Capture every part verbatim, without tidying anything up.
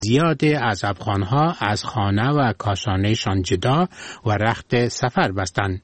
زیاد از افغانها از خانه و کاشانهشان جدا و رخت سفر بستند.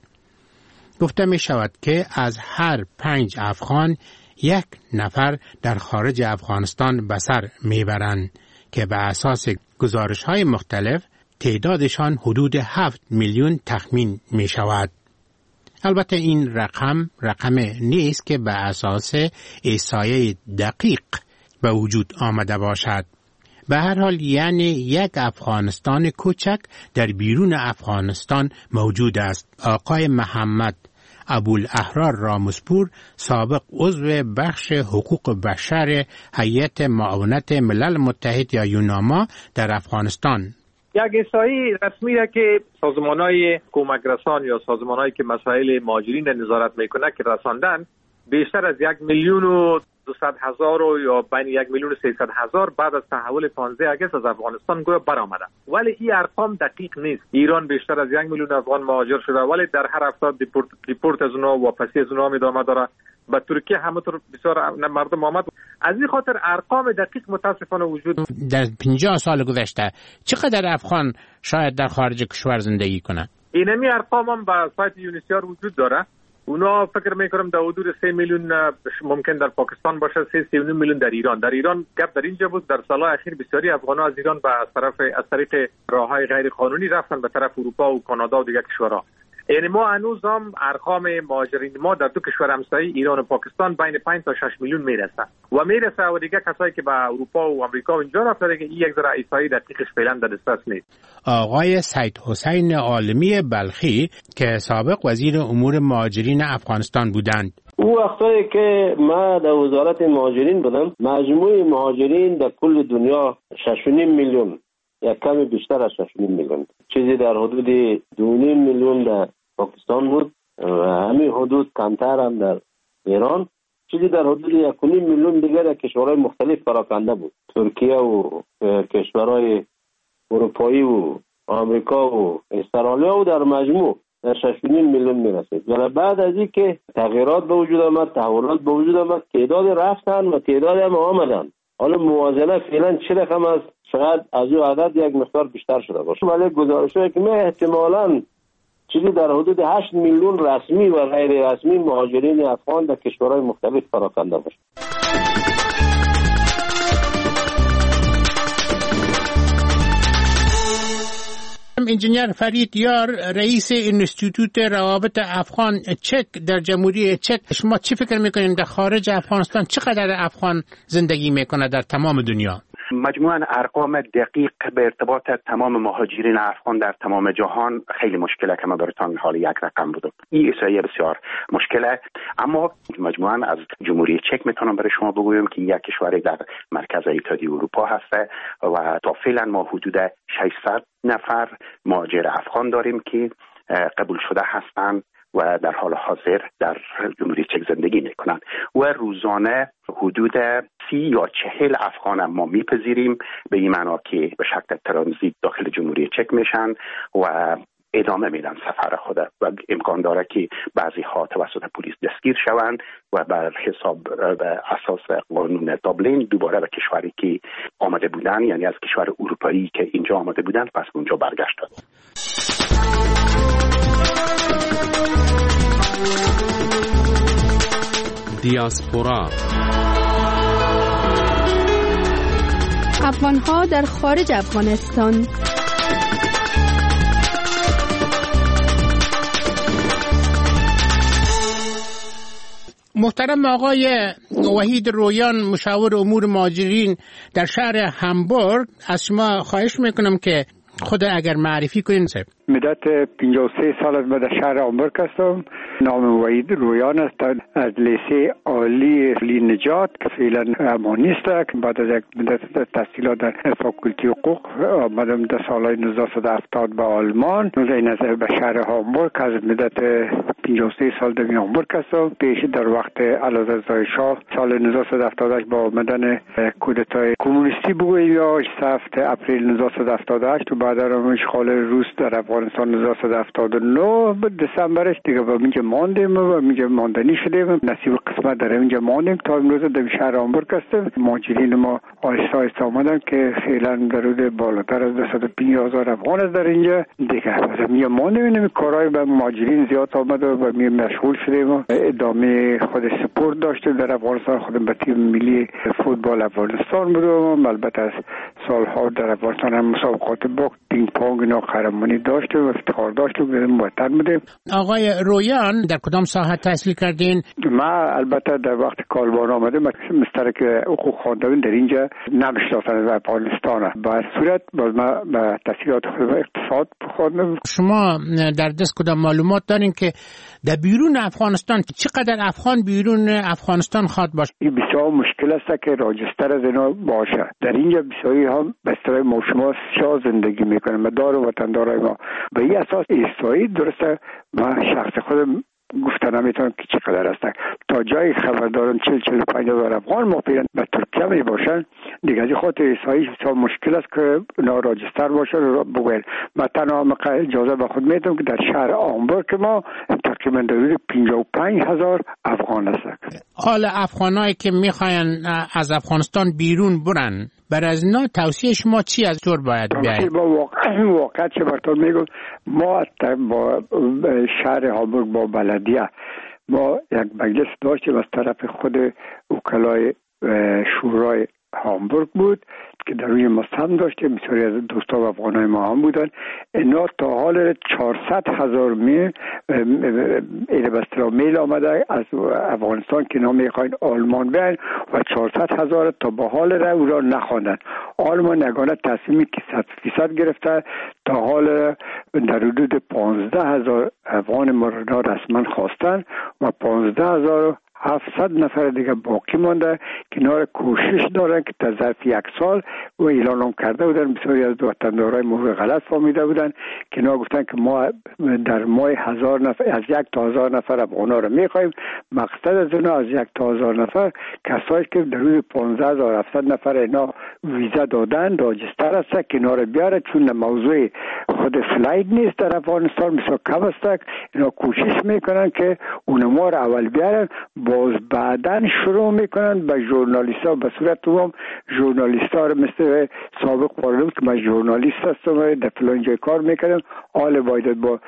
گفته می شود که از هر پنج افغان یک نفر در خارج افغانستان به سر می برند که به اساس گزارش های مختلف تعدادشان حدود هفت میلیون تخمین می شود. البته این رقم رقم نیست که به اساس احصایه دقیق به وجود آمده باشد. به هر حال یعنی یک افغانستان کوچک در بیرون افغانستان موجود است. آقای محمد ابوالاحرار رامسپور، سابق عضو بخش حقوق بشر هیئت معاونت ملل متحد یا یوناما در افغانستان، یک احصایی رسمی را که سازمان‌های کمک رسان یا سازمان‌هایی که مسائل مهاجرین نظارت میکنه که رساندن، بیشتر از یک میلیون و دویست هزار و یا بین یک میلیون و سیصد هزار بعد از تحول پانزده اگست از افغانستان گویا برآمده. ولی این ارقام دقیق نیست. ایران بیشتر از یک میلیون افغان مهاجر شده ولی در هر هفته دیپورت دیپورت از اونها واپسی از اونها ادامه داره. به ترکیه همونطور بسیار مردم آمد. از این خاطر ارقام دقیق متاسفانه وجود در پنجاه سال گذشته چقدر افغان شاید در خارج کشور زندگی کنند؟ اینمی ارقام هم به سایت یونیسیار وجود داره. اونا فکر میکنم در حدود سه میلیون ممکن در پاکستان باشه، سه سی و نیم میلیون در ایران. در ایران گپ در اینجا بود در سالهای اخیر بسیاری افغان‌ها از ایران به از طرف از طریق راههای غیر قانونی رفتن به طرف اروپا و کانادا و دیگر کشورها. یعنی ما هنوز هم ارقام مهاجرین ما در دو کشور همسایه ایران و پاکستان بین پنج تا شش میلیون میرسه و میرسه و دیگه کسایی که به اروپا و آمریکا و اینجا رفتن دیگه این یک ذره احصایی دقیقش فعلا در دسترس نیست. آقای سید حسین عالمی بلخی که سابق وزیر امور مهاجرین افغانستان بودند، او وقتایی که ما در وزارت مهاجرین بودم، مجموع مهاجرین در کل دنیا شش و نیم میلیون، یک کمی بیشتر از شش و نیم میلیون، چیزی در حدود دو و نیم میلیون در پاکستان بود و همین حدود کمتر هم در ایران، چیزی در حدود یک و نیم میلیون دیگر در کشورهای مختلف پراکنده بود. ترکیه و کشورهای اروپایی و آمریکا و استرالیا و در مجموع در شش و نیم میلیون میرسید. و بعد از این که تغییرات به وجود آمد، تحولات به وجود آمد، تعداد رفتن و تعداد هم آمدن. حالا موازنه فعلا چه رقم است؟ شاید از او عدد یک مقدار بیشتر شده باشه، ولی گزارش‌هایی که ما احتمالاً چیزی در حدود هشت میلیون رسمی و غیر رسمی مهاجرین افغان در کشورهای مختلف پراکنده باشه. انجینیر فرید یار، رئیس انستیتوت روابط افغان چک در جمهوری چک، شما چی فکر میکنین در خارج افغانستان چقدر افغان زندگی میکنه در تمام دنیا؟ مجموعاً ارقام دقیق به ارتباط تمام مهاجرین افغان در تمام جهان خیلی مشکله که ما براتون حال یک رقم بودم. این احصایه بسیار مشکله، اما مجموعاً از جمهوری چک میتونم برای شما بگویم که یک کشوری در مرکز اتحادیه اروپا هست و تا فعلا ما حدود ششصد نفر مهاجر افغان داریم که قبول شده هستند و در حال حاضر در جمهوری چک زندگی میکنند و روزانه حدود سی یا چهل افغان ما میپذیریم، به این معنا که به شکل ترانزیت داخل جمهوری چک میشن و ادامه میدن سفر خود و امکان داره که بعضی ها توسط پلیس دستگیر شوند و بر حساب به اساس قانون دابلین دوباره به کشوری که آمده بودن، یعنی از کشور اروپایی که اینجا آمده بودن، پس اونجا برگشتند. دیاسپورا افغان‌ها در خارج افغانستان. محترم آقای وحید رویان، مشاور امور مهاجرین در شهر همبورگ، از شما خواهش میکنم که خود اگر معرفی کنین. مدت پنجاه و سه سال از در شهر همبورگ هستم. نام وحید رویان است. از لیسه عالی علی نجات که فعلا امانیست است. بعد از یک مدت تحصیلات در فاکولتی حقوق آمدم در سالهای نوزده هفتاد به آلمان. این از به شهر همبورگ از مدت پنجاه و سه سال در هامبورگ هستم. پیش در وقت اعلیحضرت شاه سال نوزده صد و هفتاد و هشت با آمدن کودتای کمونیستی بگوییم یا هفت اپریل نوزده صد و هفتاد و هشت و بعد از اشغال روس در افغانستان نوزده صد و هفتاد و نه دسامبرش دیگه با اینجا ماندیم و اینجا ماندنی شدیم. نصیب قسمت در اینجا ماندیم تا امروز در شهر هامبورگ هستیم. مهاجرین ما آهسته آهسته آمدن که فعلا در حدود بالاتر از دویست و پنجاه هزار افغان است در اینجا دیگه. از اینجا ماندیم، کارهای به مهاجرین زیاد آمد و می مشغول شدیم و ادامه خود سپورت داشتیم در افغانستان. خودم به تیم ملی فوتبال افغانستان بودم. البته از سالها در افغانستان هم مسابقات باخت پینگ پونگ اینا قهرمانی داشتیم و افتخار داشتیم که وطن بودیم. آقای رویان در کدام ساحه تحصیل کردین؟ ما البته در وقت کالبان آمدم مسترک حقوق خواندم در اینجا نمیشناسن در افغانستان. به صورت باز ما به تحصیلات خود اقتصاد بخواندم. شما در دست کدام معلومات دارین که در بیرون افغانستان چقدر افغان بیرون افغانستان خواد باشه؟ این بسیار مشکل است که راجستر از اینا باشه. در اینجا بسیاری هم به اصطلاح ما شما سیاه زندگی میکنه. مدار و وطندارای ما به این اساس ایستایی درسته. ما شخص خودم گفتن نمیتونم که چقدر هستن. تا جای خبر دارم چهل چهل و پنج هزار افغان موقعا به ترکیه می باشن. دیگه از خاطر ایسایی بسیار مشکل است که اونا راجستر باشه رو بگوین. من تنها اجازه به خود میدم که در شهر هامبورگ ما تقریبا در حدود پنجاه و پنج هزار افغان هست. حال افغانایی که میخواین از افغانستان بیرون برن برای از اینا توصیه شما چی از طور باید بیاید؟ با واقع واقعا چه براتون میگم، ما با شهر هامبورگ با بلدیه ما یک مجلس داشتیم از طرف خود وکلای شورای هامبورگ بود که در روی ما هم داشتیم. بسیاری از دوستا و افغانای ما هم بودن. اینا تا حال چهارصد هزار میل ایره بسترا میل آمده از افغانستان که اینا میخواین آلمان بیاین و چهارصد هزار تا به حال را او را نخواندن. آلمان یگانه تصمیمی که صد فیصد گرفته تا حال در حدود پانزده هزار افغان ما را رسما خواستن و پانزده هزار هفتصد نفر دیگه باقی مانده که اینا را کوشش دارن که تا ظرف یک سال و اعلان هم کرده بودن. بسیاری از وطندارای ما غلط فهمیده بودن که اینا گفتن که ما در ماه هزار نفر از یک تا هزار نفر افغانا را میخوایم. مقصد از اینا از یک تا هزار نفر کسایی که در روز پانزده هزار و هفتصد نفر اینا ویزا دادن راجستر است که اینا را بیاره، چون موضوع خود فلایت نیست در افغانستان بسیار کم است. اینا کوشش میکنن که اونما را اول بیارن، باز بعدن شروع میکنن به ژورنالیست‌ها به صورت عموم ژورنالیست‌ها رو مثل سابق پارلمان که من ژورنالیست هستم و در فلان جای کار میکنم، حال باید با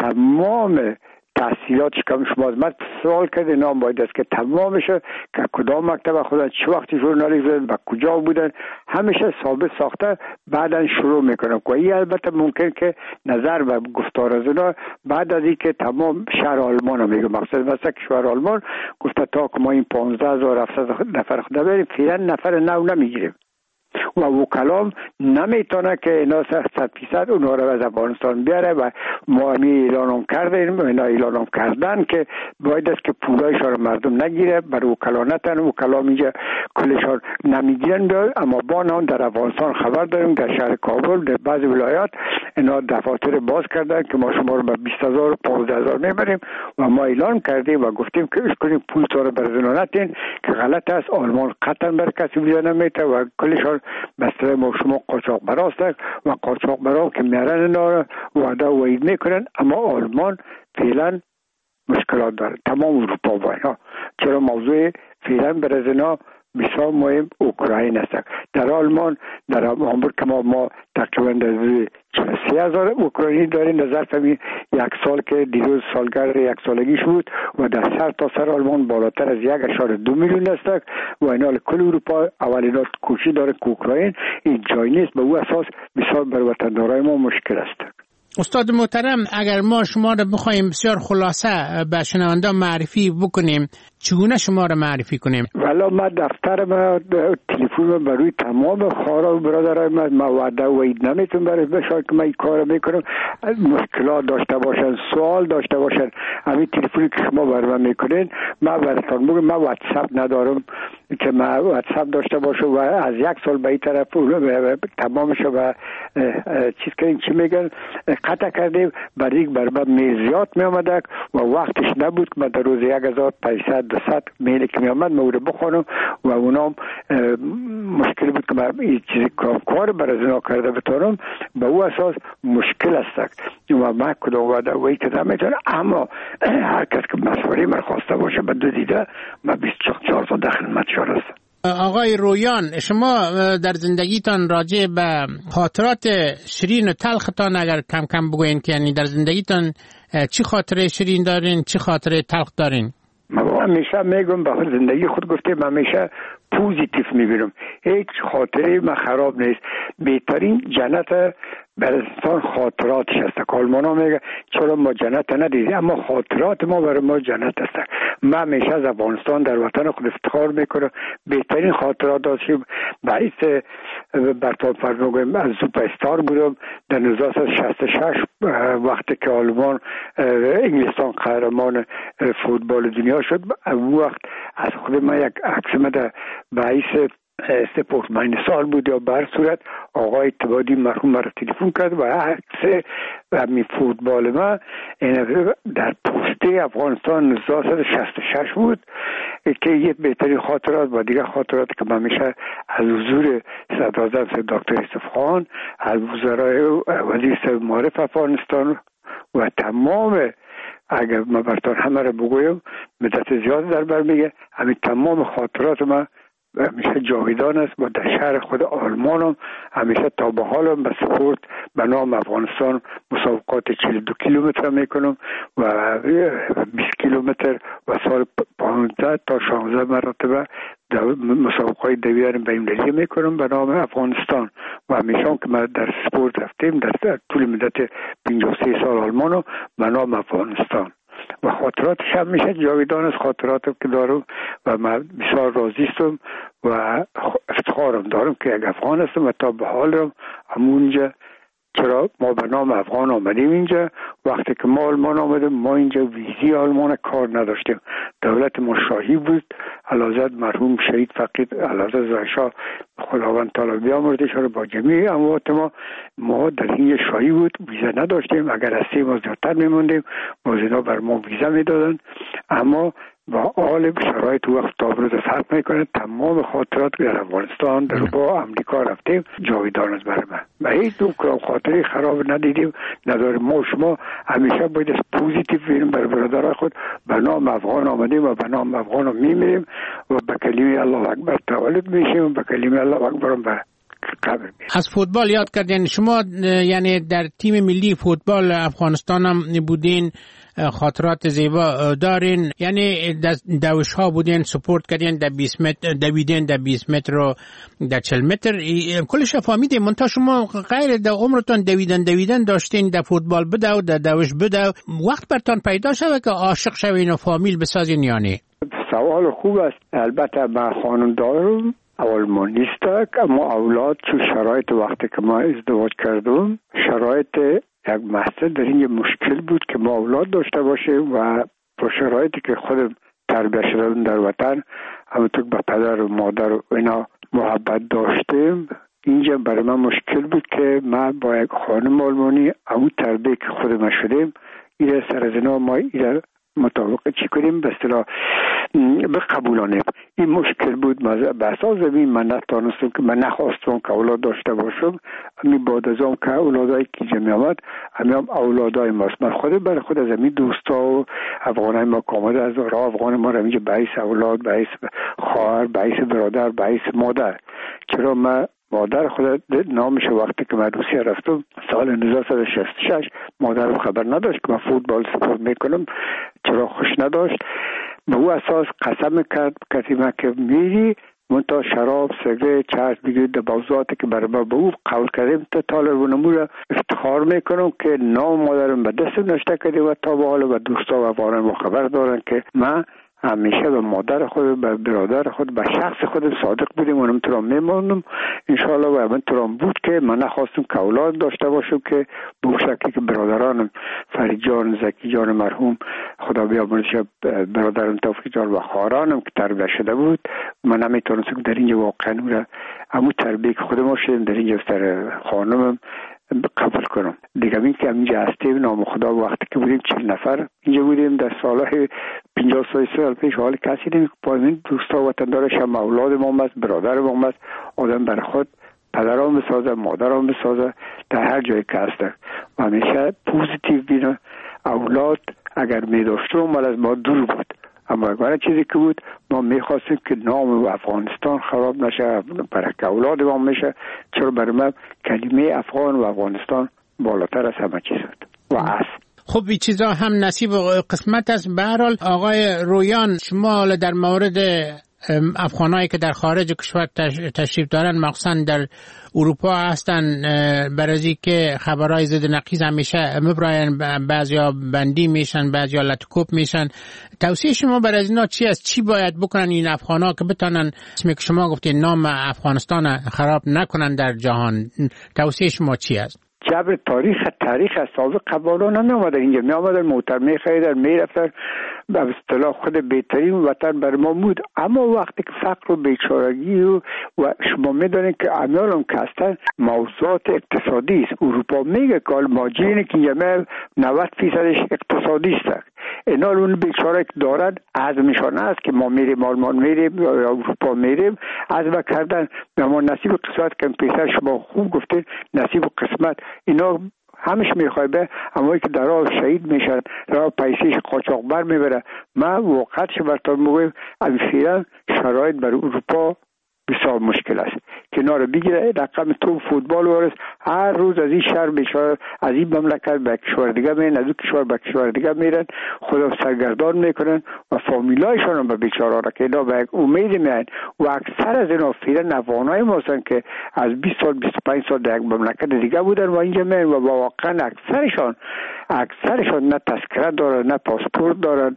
تمام تحصیلاتش کم شما از من سوال کرده نام باید است که تمام بشه که کدام مکتب خودن چه وقتی ژورنالیست بودن و کجا بودن همیشه ثابت ساخته بعدن شروع میکنن. و این البته ممکن که نظر و گفتار از اونا بعد از اینکه تمام شهر آلمان هم میگه مقصد واسه که شهر آلمان گفته تا که ما این پانزده هزار و هفتصد نفر خدا بریم فعلا نفر نو نمیگیریم و وکلام نمیتونه که اینا صد فیصد اونها رو از افغانستان بیاره و ما همی اعلانم کردیم اینا اعلانم کردن که باید است که پولایشان رو مردم نگیره بر وکلا نتن. وکلام اینجا کلشان نمیگیرن اما با نام در افغانستان خبر داریم در شهر کابل در بعض ولایات اینا دفاتر باز کردن که ما شما رو به بیست هزار و پانزده هزار میبریم و ما اعلان کردیم و گفتیم که اش کنیم پول تو رو برزنو نتین که غلط است. آلمان قطعا بر کسی ویزا نمیته و کلشان بسته ما شما قاچاق براست و قاچاق برا که میارن اینا وعده و وعید میکنن. اما آلمان فعلا مشکلات داره تمام اروپا با اینا. چرا موضوع فعلا برای اینا بسیار مهم اوکراین است. در آلمان در هامبورگ که ما, ما تقریبا در سه هزار اوکراینی داریم در ظرف یک سال که دیروز سالگرد یک سالگیش بود و در سر تا سر آلمان بالاتر از یک اشاره دو میلیون است و اینا کل اروپا اولینا کوشش داره که اوکراین این جای نیست. به او اساس بسیار بر وطندارای ما مشکل است. استاد محترم اگر ما شما رو بخوایم بسیار خلاصه به شنونده معرفی بکنیم چگونه شما را معرفی کنیم؟ والا ما دفتر ما تلفن برای تمام خواهران و برادرای ما ما وعده و اید نمیتونم برای بشاید که من این کار میکنم. مشکلات داشته باشن، سوال داشته باشن، همین تلفنی که شما برای من میکنین ما براتون میگم. ما واتساپ ندارم که ما واتساپ داشته باشم و از یک سال به این طرف تمامش و چیز که این چی میگن قطع کردیم. برای یک برای میزیات می آمده و وقتش نبود که من در روز یک هزار پانصد دویست میلی که می آمد ما رو بخونم و اونام مشکل بود که من این چیزی کار برای زنا کرده بتونم. به او اساس مشکل است و من کدام وعده و این کدام میتونم. اما هر کس که مسئولی من خواسته باشه به دو دیده من بیست و چهار تا در خدمت شما هستم. آقای رویان، شما در زندگیتان راجع به خاطرات شیرین و تلختان اگر کم کم بگوین که یعنی در زندگیتان چی خاطره شیرین دارین، چی خاطره تلخ دارین؟ من همیشه میگم به زندگی خود گفتم همیشه پوزیتیو میبینم. هیچ خاطره من خراب نیست. بهترین جنت برای انسان خاطراتش هست. آلمان ها میگه چرا ما جنت ندیدیم، اما خاطرات ما برای ما جنت هست. من همیشه از افغانستان در وطن خود افتخار میکنم. بهترین خاطرات داشتیم. باعث برطان فرموگم از سوپرستار بودم در هزار و نهصد و شصت و شش وقتی که آلمان انگلستان قهرمان فوتبال دنیا شد. اون وقت از خود من یک عکس مده باعث سپورتمن سال بود یا بر صورت آقای اتبادی مرحوم مرا تلفن کرد و عکس همین فوتبال ما در پوسته افغانستان هزار و نهصد و شصت و شش بود که یه بهترین خاطرات و دیگه خاطراتی که من میشه از حضور صدراعظم دکتر یوسف خان، از وزرای وزیر صاحب معارف افغانستان و تمام اگر من براتون همه رو بگویم مدت زیاد در بر میگه همین تمام خاطرات من همیشه جاویدان است و در شهر خود آلمان هم همیشه تا به حال هم به سپورت به نام افغانستان مسابقات چهل و دو کیلومتر میکنم و بیست کیلومتر و سال پانزده تا شانزده مرتبه مسابقات دویدن بین‌المللی میکنم به نام افغانستان و همیشه هم که ما در سپورت رفتیم در طول مدت پنجاه و سه سال آلمان هم به نام افغانستان و خاطراتش هم میشه جاویدان از خاطراتم که دارم و من بسیار راضی هستم و افتخارم دارم که یک افغان هستم و تا به حالم همونجا. چرا ما به نام افغان آمدیم اینجا؟ وقتی که ما آلمان آمدیم ما اینجا ویزی آلمان کار نداشتیم. دولت ما شاهی بود. علازد مرحوم شهید فقید علازد زایشاه خداوند تعالی بیامرزش رو با جمیع اموات ما ما در این شاهی بود. ویزا نداشتیم. اگر از سه ماه زیادتر میموندیم موزینا بر ما ویزا میدادن. اما با حال شرایط وقت تا امروز فرق میکنه. تمام خاطرات در افغانستان در با امریکا رفتیم جاویدان است برای من و هیچ دو خاطری خراب ندیدیم نداریم. ما شما همیشه باید از پوزیتیو بینیم برای برادرای خود. به نام افغان آمدیم و به نام افغان میمیریم و به کلمه الله اکبر تولد میشیم و به کلمه الله اکبر به قبر میشیم. از فوتبال یاد کردین شما، یعنی در تیم ملی فوتبال افغانستان هم بودین، خاطرات زیبا دارین، یعنی دوش ها بودین، سپورت کردین در بیست متر، دویدین در بیست متر و در چهل متر، کلش فهمیدیم. منتها شما غیر در عمرتون دویدن دویدن داشتین، در فوتبال بدو در دوش بدو، وقت برتان پیدا شده که عاشق شوین و فامیل بسازین یعنی؟ سوال خوب است. البته من خانم دارم آلمانیست، اما اولاد چون شرایط وقتی که ما ازدواج کردم شرایط یک مسئله در این مشکل بود که ما اولاد داشته باشیم و با شرایطی که خودم تربیت شدم در وطن همونطور به پدر و مادر و اینا محبت داشتیم. اینجا برای من مشکل بود که من با یک خانم آلمانی اون تربیت که خودم شدیم این سر از اینا ما این مطابق چی کنیم به اصطلاح بقبولانیم. این مشکل بود. به اساس زمین من نتانستم که من نخواستم که اولاد داشته باشم. همین بعد از اون که اولادایی که جمعی آمد همین هم اولادای ماست. من خود برای خود از همین دوستا و افغانای ما که آمده از راه افغان ما رو اینجا باعث اولاد، باعث خواهر، باعث برادر، باعث مادر. چرا من مادر خود نامش وقتی که من روسیه رفتم سال هزار و نهصد و شصت و شش مادرم خبر نداشت که من فوتبال سپورت میکنم. چرا خوش نداشت. به او اساس قسم کرد کسی من که میری منتها شراب، سیگارت، چرس بگیرید در موضوعاتی که برای ما به او قول کردیم تا طالب و نمور افتخار میکنم که نام مادرم به دست نشته کردیم و تا به حال و دوستا و افغانان ما خبر دارن که من همیشه به مادر خود، به برادر خود، به شخص خود صادق بودیم و من ترام میمونم انشالله. و من ترام بود که من نخواستم که اولاد داشته باشم که به شکلی که برادرانم فرید جان، زکی جان مرحوم خدا بیامرزه، برادرم توفیق جان و خواهرانم که تربیت شده بود، من نمیتونستم در اینجا واقعا همون تربیت که خودم شدم در اینجا سر خانمم قبول کنم. دیگه این که اینجا هستیم نام خدا وقتی که بودیم چهل نفر اینجا بودیم در سالهای پنجاه سال پیش، حال کسی نمی که پایین دوستا وطندارش هم اولاد ما است، برادر ما است. آدم برای خود پدران بسازه، مادران بسازه در هر جای که هسته و همیشه پوزیتیو بینه. اولاد اگر می داشتم مال از ما دور بود، اما اگر چیزی که بود ما میخواستیم که نام افغانستان خراب نشه، برای که اولاد ما میشه. چرا برای من کلمه افغان و افغانستان بالاتر از همه چیز بود و است. خب این چیزا هم نصیب و قسمت است. به هر حال آقای رویان، شما در مورد افغانایی که در خارج کشور تشریف دارن، مخصوصا در اروپا هستن، برای که خبرهای ضد نقیض همیشه مبراین، بعضیا بندی میشن، بعضیا لطکوب میشن. توصیه شما برای اینا چی است؟ چی باید بکنن این افغانا که بتونن اسمی که شما گفتید نام افغانستان خراب نکنن در جهان؟ توصیه شما چی است؟ جبر تاریخ تاریخ از سابق قبالا نمی آمدن اینجا، می آمدن موتر می خریدن می رفتن، به اصطلاح خود بهترین وطن بر ما بود. اما وقتی که فقر و بیچارگی و, و شما می دانید که امیال هم که هستن موضوعات اقتصادی است. اروپا میگه که ماجرینی که اینجا نود فیصدش اقتصادی است. اینا اون بیچاره که دارن عزمشان است که ما میریم آلمان میریم یا اروپا میریم، عزم کردن ما نصیب قسمت که پیسر شما خوب گفتید نصیب قسمت اینا همش میخوای به اما که در راه شهید میشن، راه پیسیش قاچاقبر میبره. من وقتش براتون میگم فعلا شرایط بر اروپا بسیار مشکل است که اینا رو بگیره رقم تو فوتبال ورس هر روز از این شهر بیچاره از این مملکت به کشور دیگه میرن، از اون کشور به کشور دیگه میرن، خدا سرگردان میکنن و فامیلایشان هم به بیچاره را که اینا به امید میان. و اکثر از اینا فعلا افغانای ما هستن که از بیست سال بیست و پنج سال در یک مملکت دیگه بودن و اینجا میان و واقعا اکثرشان اکثرشان نه تذکره دارن نه پاسپورت دارن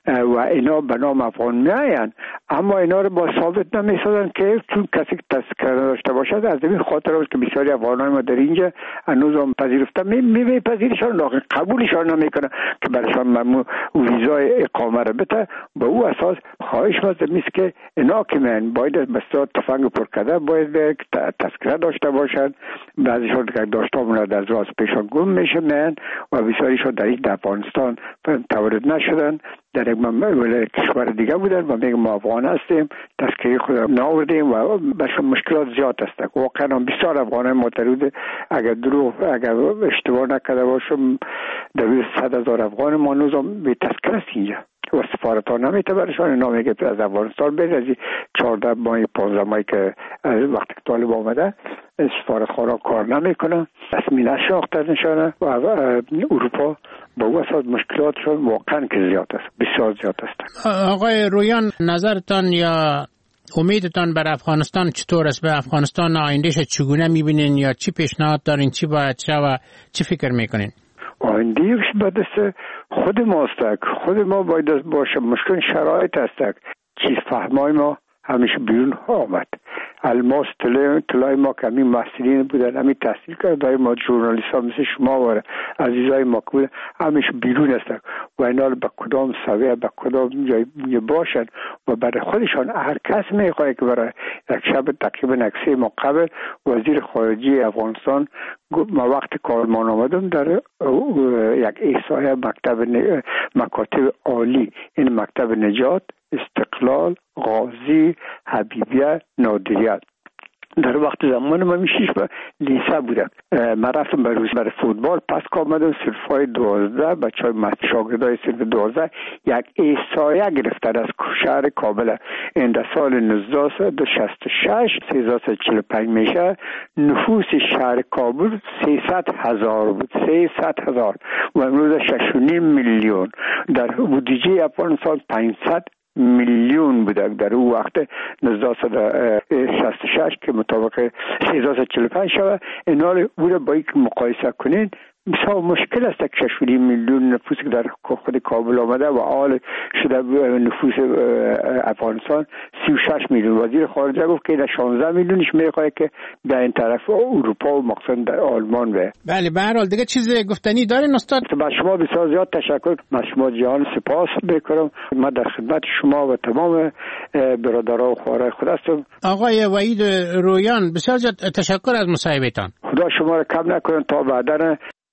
و اینا به نام افغان میاین، اما اینا رو با ثابت نمیسازن که چون کسی که تذکره داشته باشد. از این خاطر است که بسیاری افغانای ما در اینجا هنوز هم پذیرفته می میپذیرشان لکن قبولشان نمیکنه که برشان ممنوع ویزای اقامه رو بده. به او اساس خواهش مازم است که اینا که میان باید بسیار تفنگ پر کرده باید تذکره داشته باشد. بعضیشان که داشته بودند از راست پیشان گم میشه میان و بسیاریشان در این افغانستان تولد نشدن، در یک کشور دیگه بودن و میگم ما افغان هستیم، تذکره خود ناوردیم و بسیار مشکلات زیاد هست. واقعا بسیار افغانای معترض اگر دروغ اگر اشتباه نکرده باشم در صد هزار افغان ما نوزم به تذکره است اینجا و سفارت ها نمیته برشان. اینا میگه از افغانستان برید، از چهارده ماه پانزده ماهی که وقتی که طالب آمده سفارت خانه کار نمیکنه، رسمی نشناخته نشانه و اروپا با او اساس مشکلاتشون واقعا که زیاد است، بسیار زیاد است. آقای رویان، نظرتان یا امیدتان بر افغانستان چطور است؟ به افغانستان آیندهش چگونه میبینین یا چی پیشنهاد دارین؟ چی باید شه و چی فکر میکنین؟ آیندهش باید است خود ماست، خود ما باید باشه. مشکل شرایط است، چیز فهمای ما همیشه بیرون آمد. الماس طلای ما که همین محصلین بودن، همین تحصیل کرده ما جورنالیست ها مثل شما و عزیزای ما که بودن همیشه بیرون هستن و اینا به کدام سویه به کدام جای باشن و برای خودشان هر کس میخواه که برای یک شب تقریبا یک سه ماه قبل وزیر خارجه افغانستان ما وقت کارمان آمدم در یک احصایه مکتب مکاتب عالی، این مکتب نجات، استقلال، غازی، حبیبیه، نادریت در وقت زمان من میشیش به لیسه بودم. من رفتم به روز برای فوتبال، پس که آمدم صرفای دوازده بچه های شاگردای صرف دوازده یک احصایه گرفتن از شهر کابل. این در سال نوزده شصت و شش سیزده چهل و پنج میشه نفوس شهر کابل سیصد هزار بود، سیصد هزار و امروز شش و نیم میلیون. در بودجه افغانستان پانصد میلیون بوده در اون وقت نوزده شصت و شش که مطابق سیزده چهل و پنج شده. اینا رو بوده با یک مقایسه کنین بسیار مشکل است که شش میلیون نفوس که در خود کابل آمده و حال شده نفوس افغانستان سی و شش میلیون. وزیر خارجه گفت که شانزده میلیونش میخواد که در این طرف اروپا و مخصوصا در آلمان به. بله به هر حال دیگه چیز گفتنی دارین استاد؟ با شما بسیار زیاد تشکر. من شما جهان سپاس میکنم. من در خدمت شما و تمام برادران و خوارای خود هستم. آقای وحید رویان بسیار زیاد تشکر از مصاحبهتان. خدا شما را کم نکنه تا بعدا.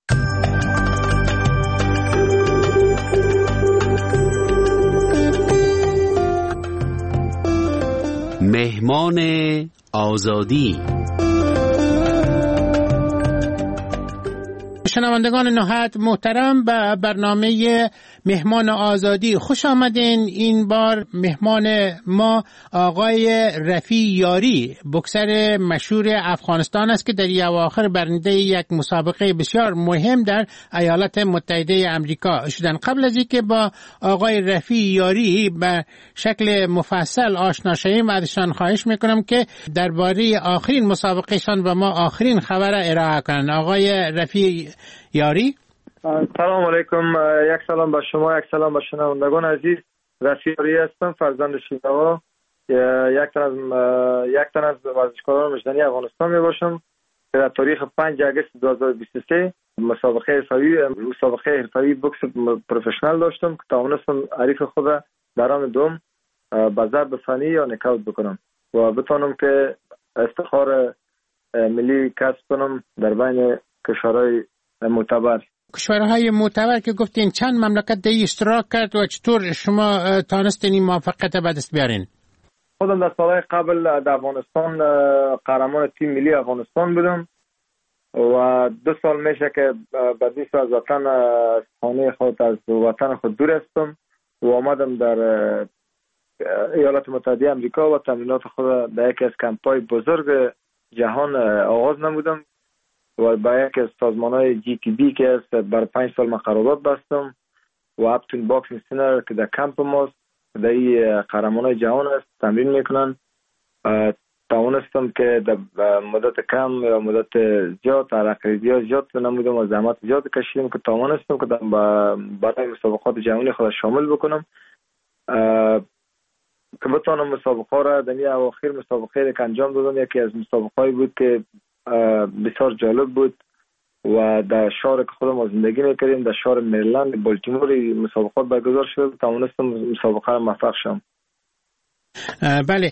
مهمان آزادی. شنوندگان نهایت محترم به برنامه مهمان آزادی خوش آمدین. این بار مهمان ما آقای رفیع یاری، بوکسر مشهور افغانستان است که در اواخر برنده یک مسابقه بسیار مهم در ایالات متحده امریکا شدن. قبل از اینکه با آقای رفیع یاری به شکل مفصل آشنا شویم ازشان خواهش میکنم که درباره آخرین مسابقهشان و ما آخرین خبر ارائه کنند. آقای رفیع یاری. سلام علیکم. یک سلام به شما، یک سلام به شنوندگان عزیز. رفیع یاری هستم، فرزند شیراز، یک تن از یک تن از ورزشکاران مجدنی افغانستان می باشم که در تاریخ پنج آگوست دو هزار و بیست و سه مسابقه حرفه‌ای مسابقه حرفه‌ای بوکس پروفشنال داشتم که توانستم حریف خود در راند دوم به ضرب فنی یا نکاوت بکنم و بتونم که افتخار ملی کسب کنم در بین کشورهای معتبر. کشورهای معتبر که گفتین چند مملکت در اشتراک کرد و چطور شما تانستین این موفقیت به دست بیارین؟ خودم در سالهای قبل در افغانستان قهرمان تیم ملی افغانستان بودم و دو سال میشه که بعدی از وطن خانه خود از وطن خود دور هستم و آمدم در ایالات متحده امریکا و تمرینات خود در یکی از کمپ‌های بزرگ جهان آغاز نمودم و با یک از سازمان‌های جی تی بی که است بر پنج سال من قرارداد بستم و اپتون باکسینگ سینر که در کمپ ماست در این قهرمان‌های جهان است تمرین میکنن. توانستم که در مدت کم یا مدت زیاد ترقی زیاد نمودم و زحمت زیاد کشیدم که توانستم که برای مسابقات جهانی خود شامل بکنم که بتونم مسابقه را در این اواخر مسابقه که انجام دادم. یکی از مسابقه‌ای بود که بسیار جالب بود و در شهر که خودم از زندگی میکردیم در شهر مریلند بالتیمور مسابقات برگزار شد. توانستم مسابقه را موفق شدم. بله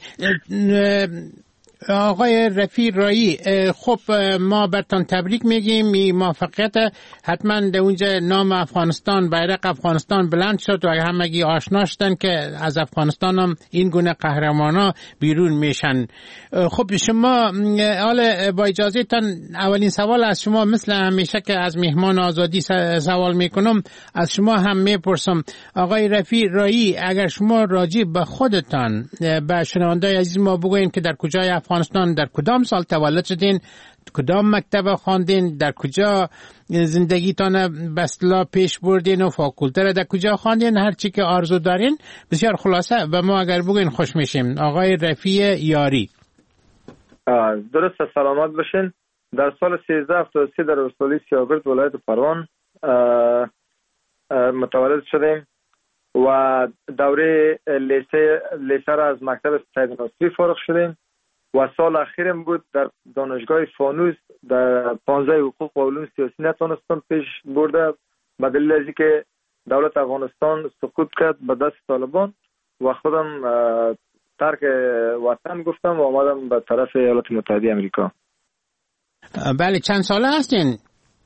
آقای رفیع یاری، خب ما برتان تبریک میگیم. این موفقیت حتما در اونجا نام افغانستان، بیرق افغانستان بلند شد و همگی آشنا شدن که از افغانستان هم این گونه قهرمانا بیرون میشن. خب شما حالا با اجازه تان اولین سوال از شما مثل همیشه که از مهمان آزادی سوال میکنم از شما هم میپرسم. آقای رفیع یاری، اگر شما راجع به خودتان به شنوندگان عزیز ما بگوین که در کجای افغانستان، در کدام سال تولد شدین، کدام مکتب خواندین، در کجا زندگیتان به اصطلاح پیش بردین و فاکولته را در کجا خواندین، هر چی که آرزو دارین بسیار خلاصه و ما اگر بگین خوش میشیم. آقای رفیع یاری. درست، سلامت باشین. در سال سیزده هفتاد و سه در ولسوالی سیاگرد ولایت پروان متولد شدیم و دوره لیسه لیسه را از مکتب سید ناصری فارغ شدیم و سال اخیرم بود در دانشگاه فانوس در پانزده حقوق و علوم سیاسی نتونستم پیش برده به دلیل از اینکه دولت افغانستان سقوط کرد به دست طالبان و خودم ترک وطن گفتم و آمدم به طرف ایالات متحده امریکا. بله چند ساله هستین؟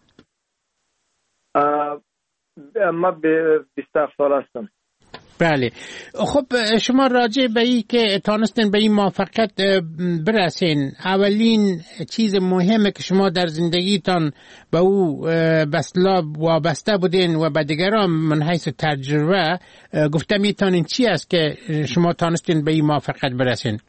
ما به بیست و هفت سال هستم. بله. خب شما راجع به این که تانستین به این موفقیت برسین، اولین چیز مهمه که شما در زندگیتان به او بسلا وابسته بودین و به دیگران من حیث تجربه گفته میتونین چی است که شما تانستین به این موفقیت برسین؟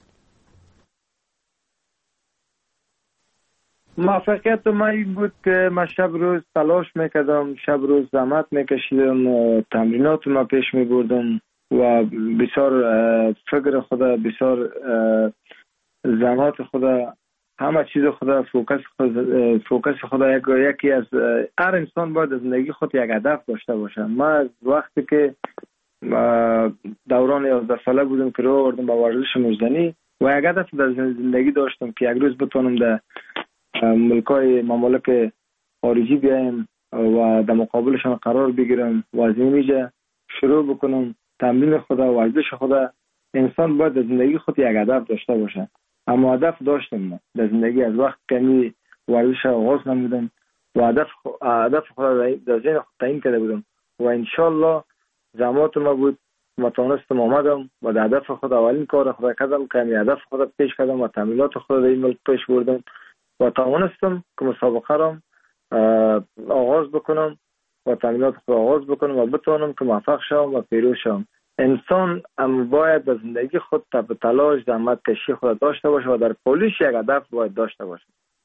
موفقیت ما این بود که من شب روز تلاش میکردم، شب روز زحمت میکشیدم و تمرینات ما پیش میبردم و بسیار فکر خدا، بسیار زحمت خدا همه چیز خدا فوکس خود فوکس خدا یک یکی از هر انسان باید از زندگی خود یک هدف داشته باشه. من از وقتی که دوران یازده ساله بودم که رو آوردم به ورزش مجدنی و یک هدف در زندگی داشتم که یک روز بتونم در ملکای ممالک خارجی بیایم و در مقابلشان قرار بگیرم و از اینجا شروع بکنم تمرین خدا و ورزش خدا. انسان باید در زندگی خود یک هدف داشته باشه. اما هدف داشتم من در زندگی از وقت کمی ورزش آغاز نمودم و هدف هدف خدا در ذهن خود تعیین کرده بودم و انشالله زحمات ما بود و تونستم آمدم و در هدف خود اولین کار خدا کردم که می هدف خود پیش کردم و تمرینات خود در این ملک پیش بردم و تونستم که مسابقه را آغاز بکنم و تمرینات خود آغاز بکنم و بتونم که موفق شوم و پیروز شوم. انسان هم باید در زندگی خود تب تلاش زحمت کشی خود داشته باشه و در پولیش یک هدف باید داشته باشه.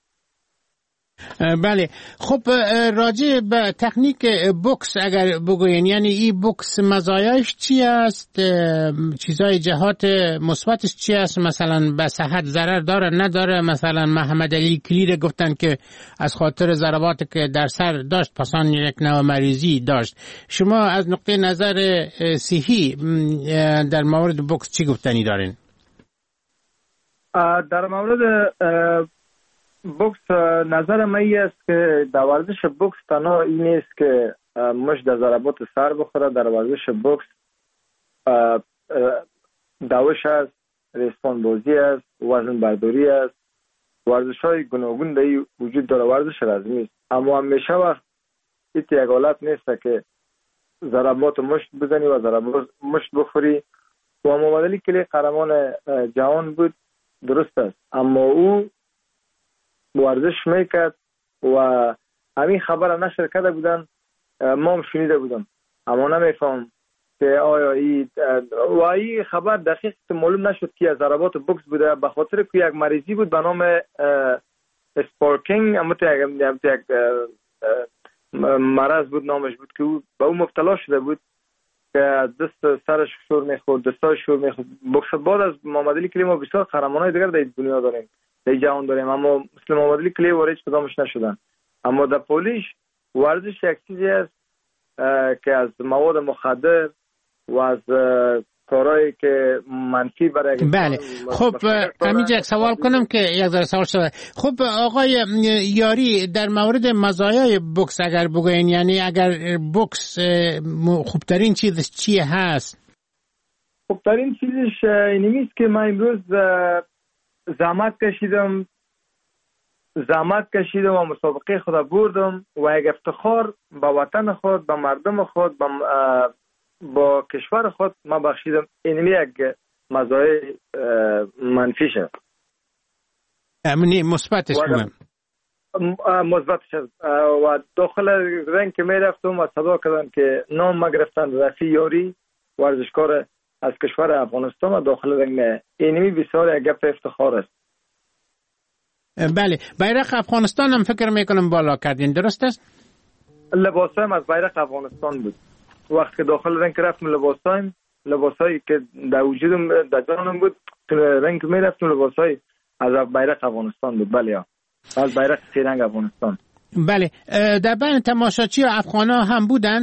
بله. خب راجع به تکنیک بوکس اگر بگوین، یعنی این بوکس مزایاش چی است؟ چیزای جهات مثبتش چی است؟ مثلا به صحت ضرر داره نداره؟ مثلا محمد علی کلیر گفتن که از خاطر ضرباتی که در سر داشت پسان یک نوع مریضی داشت. شما از نقطه نظر صحی در مورد بوکس چی گفتنی دارین؟ در مورد بوکس نظر من است که در ورزش بوکس تنها این نیست که مش در ضربات سر بخوره. در ورزش بوکس دوش است، ریسمان بازی است، وزن برداری است، ورزش های گوناگون در وجود داره. ورزش رزمی است اما همیشه وقت ایت یک حالت نیست که ضربات مشت بزنی و ضربات مشت بخوری. و محمد علی کلی قهرمان جهان بود، درست است، اما او ورزش میکرد و همین خبر نشر کرده بودن، ما هم شنیده بودم اما نمیفهم که آیا ای و این خبر دقیق معلوم نشد که از ضربات بوکس بوده، به خاطر که یک مریضی بود به نام اسپارکینگ، اما یک مرض بود نامش بود که او به او مبتلا شده بود که دست سرش شور میخورد، دستاش شور میخورد. بوکس بعد از محمد علی کلی ما بسیار قهرمانای دیگر در دنیا داریم، در جهان داریم، اما مثل محمد علی کلی وارد کدامش نشدن. اما در پولیش ورزش یک چیزی است که از مواد مخدر و از کارهایی که منفی برای بله. خب همینجا سوال کنم که یک ذره سوال شده. خب آقای یاری، در مورد مزایای بوکس اگر بگوین، یعنی اگر بوکس خوبترین چیزش چیه هست؟ خوبترین چیزش اینی است که من امروز زحمت کشیدم زحمت کشیدم و مسابقه خود بردم و یک افتخار به وطن خود، به مردم خود، به با کشور خود ما بخشیدم. این یک مزایای منفی شد. امنی مثبتش کنم مثبتش و داخل رنگ که می رفتم و صدا کردن که نام ما گرفتن رفیع یاری، ورزشکار از کشور افغانستان و داخل رنگ. اینمی بسیار یک گپ افتخار است. بله. بیرق افغانستان هم فکر میکنم بالا کردین، درست است؟ لباسایم از بیرق افغانستان بود. وقتی که داخل رنگ رفتم لباسایم لباسایی که در وجودم در جانم بود، رنگ می رفتم لباسای از بیرق افغانستان بود. بله، از بیرق سه رنگ افغانستان. بله. در بین تماشاچی افغانا هم بودن؟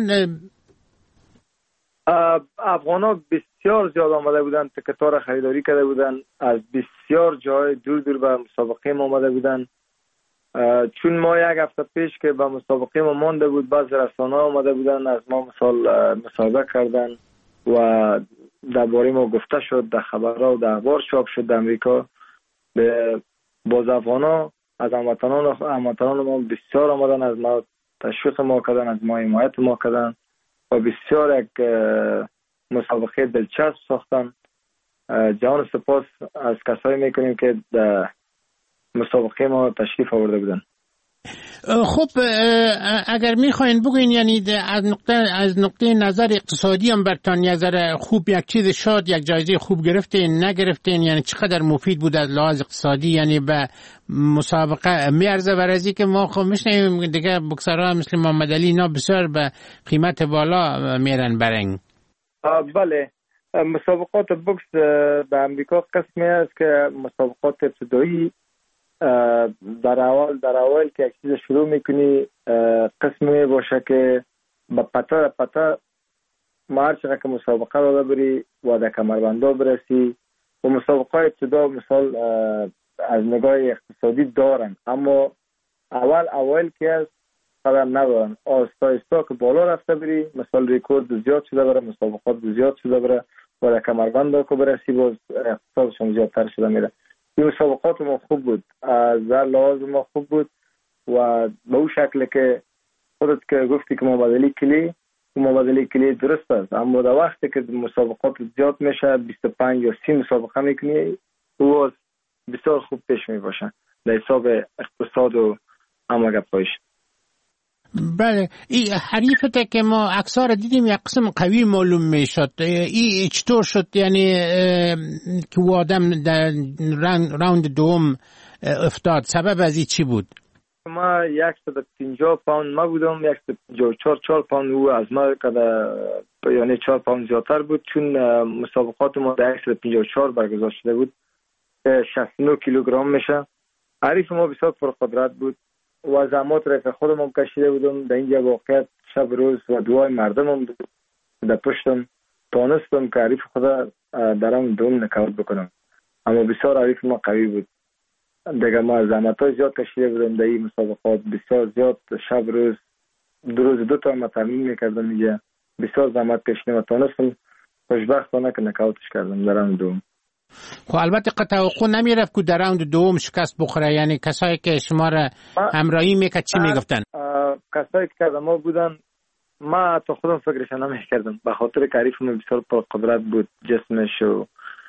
افغانا بسیار زیاد آمده بودن، تکتار خریداری کرده بودن، از بسیار جای دور دور به مسابقه ما آمده بودن. چون ما یک هفته پیش که به مسابقه ما مانده بود، بعض رسانه آمده بودن از ما مثال مصاحبه کردن و درباره ما گفته شد، در خبرها و در اخبار چاپ شد در امریکا. باز افغانا از هموطنان هموطنان ما بسیار آمدن، از ما تشویق ما کردن، از ما حمایت ما کردن و بسیار یک مسابقه دلچسب ساختن. جان سپاس از کسایی میکنیم که در مسابقه ما تشریف آورده بودن. خب اگر میخواین بگوین، یعنی از نقطه از نقطه نظر اقتصادی هم برتان یک ذره خوب یک چیز شد، یک جایزه خوب گرفتین نگرفتین، یعنی چقدر مفید بود از لحاظ اقتصادی، یعنی به مسابقه میارزه؟ برای که ما خب میشنیم دیگه بوکسرها مثل محمد علی اینا بسیار به قیمت بالا میرن برنگ. بله، مسابقات بوکس در امریکا قسمی است که مسابقات ابتدایی در اول در اول که یک چیز شروع میکنی قسمی باشه که با پتا پتا هر چقدر که مسابقه را بری و در کمربندا برسی و مسابقه ابتدا مثال از نگاه اقتصادی دارن، اما اول اول که از قدم ندارن، آستا آستا که بالا رفته بری مثال ریکورد زیاد شده بره، مسابقات زیاد شده بره و در کمربندا که برسی باز اقتصادشون زیادتر شده میره. این مسابقات ما خوب بود، از در لحاظ ما خوب بود و به اون شکل که خودت که گفتی که مبادله کلی مبادله کلی درست است، اما در وقتی که مسابقات زیاد میشه بیست و پنج یا سی مسابقه میکنی و بسیار خوب پیش می باشه در حساب اقتصاد و همه گپایش. بله، این حریفته که ما اکثر دیدیم یک قسم قوی معلوم می شد، این چطور شد؟ یعنی که او آدم در راوند دوم افتاد، سبب از این چی بود؟ ما صد و پنجاه پوند ما بودم، صد و پنجاه و چهار چهار پوند او از ما کده، یعنی چهار پوند زیادتر بود، چون مسابقات ما در صد و پنجاه و چهار برگزار شده بود، شصت و نه کیلوگرم میشه. حریف ما بسیار پرقدرت بود و زحمات را که خودم هم کشیده بودم در اینجا واقعیت شب روز و دعای مردم هم در پشتم تانستم که حریف خدا در هم دوم نکاوت بکنم، اما بسیار حریف ما قوی بود دیگه. ما زحمت های زیاد کشیده بودم در این مسابقات، بسیار زیاد شب روز دو روز دو تا ما تمرین میکردم اینجا، بسیار زحمت کشیدم و تانستم خوشبختانه که نکاوتش کردم در هم دوم. خب البته توقع نمیرفت که در راوند دوم شکست بخوره، یعنی کسایی که شما را همراهی میکرد چی میگفتن؟ کسایی که ما بودن ما تا خودم فکرش نمیکردم، به خاطر که حریف من بسیار پرقدرت بود، جسمش و